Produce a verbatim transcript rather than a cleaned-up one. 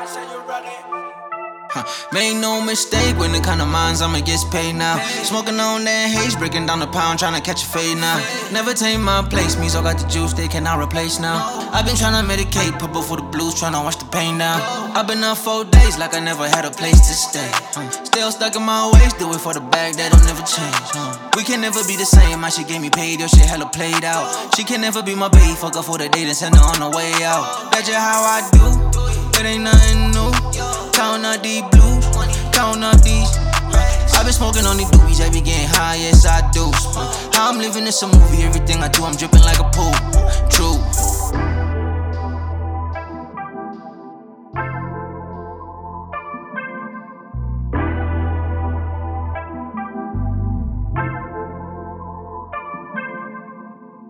Huh. Make no mistake, when it kind of minds, I'ma get paid now. Smoking on that haze, breaking down the pound, trying to catch a fade now. Never take my place, me so got the juice, they cannot replace now. I've been trying to medicate, purple for the blues, trying to wash the pain down. I've been up four days, like I never had a place to stay. Huh. Still stuck in my ways, do it for the bag, that'll never change. Huh. We can never be the same, my shit gave me paid, your shit hella played out. She can never be my babe, fuck her for the date and send her on the way out. That's just how I do, it ain't nothing new. Count up these blues, count up these. I've been smoking on these doobies, I be getting high, yes I do. How I'm living is a movie, everything I do, I'm dripping like a pool. True.